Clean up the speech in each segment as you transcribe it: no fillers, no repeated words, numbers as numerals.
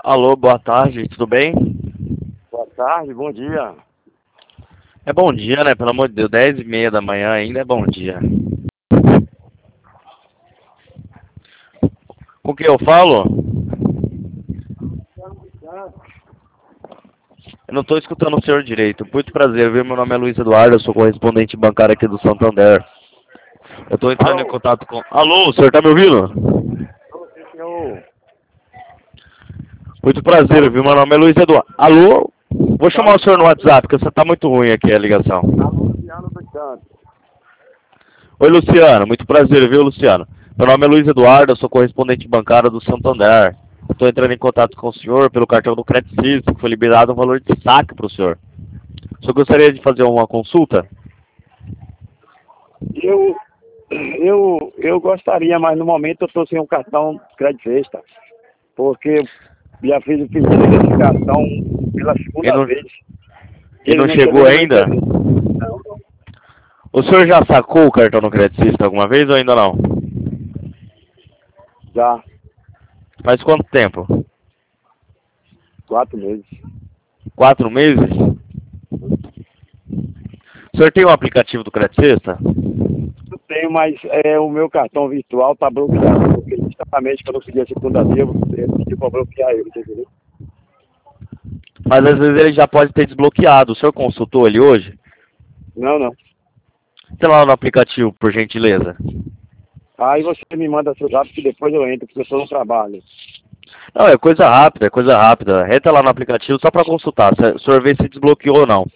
Alô, boa tarde, tudo bem? Boa tarde, bom dia. É bom dia, né? Pelo amor de Deus, 10h30 da manhã ainda é bom dia. Com quem eu falo? Eu não estou escutando o senhor direito. Muito prazer, viu? Meu nome é Luiz Eduardo, eu sou correspondente bancário aqui do Santander. Eu estou entrando em Alô, contato com... Alô, o senhor tá me ouvindo? senhor. Muito prazer, Alô, viu? Meu nome é Luiz Eduardo. Alô? Vou tá chamar o senhor no Luciano, WhatsApp, porque você tá muito ruim aqui a ligação. tá Luciano dos Santos. Oi, Luciano. Muito prazer, viu, Luciano? Meu nome é Luiz Eduardo, eu sou correspondente bancário do Santander. Estou entrando em contato com o senhor pelo cartão do Credit Suisse, que foi liberado um valor de saque para o senhor. O senhor gostaria de fazer uma consulta? Eu, eu gostaria, mas no momento eu estou sem um cartão crédito extra, porque eu já fiz o pedido desse cartão pela E segunda não, vez. e Ele não não chegou chegou no meu ainda? endereço. Não, não. O senhor já sacou o cartão do Credit Suisse alguma vez ou ainda não? Já, Faz quanto tempo? 4 meses. 4 meses? O senhor tem o aplicativo do Credit Suisse? Eu tenho, mas o meu cartão virtual está bloqueado, porque justamente quando eu pedi a segunda vez, eu pedi para bloquear ele, entendeu? Mas às vezes ele já pode ter desbloqueado. O senhor consultou ele hoje? Não, não. Sei lá no aplicativo, por gentileza. Aí você me manda seu zap que depois eu entro, porque eu estou no trabalho. Não, é coisa rápida, é coisa rápida. Entra lá no aplicativo só para consultar, se o senhor vê se desbloqueou ou não.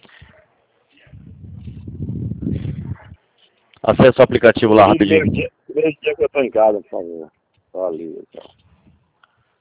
Acesse o aplicativo lá Ligue rapidinho. meio dia que eu estou em casa, por favor. Valeu, tchau.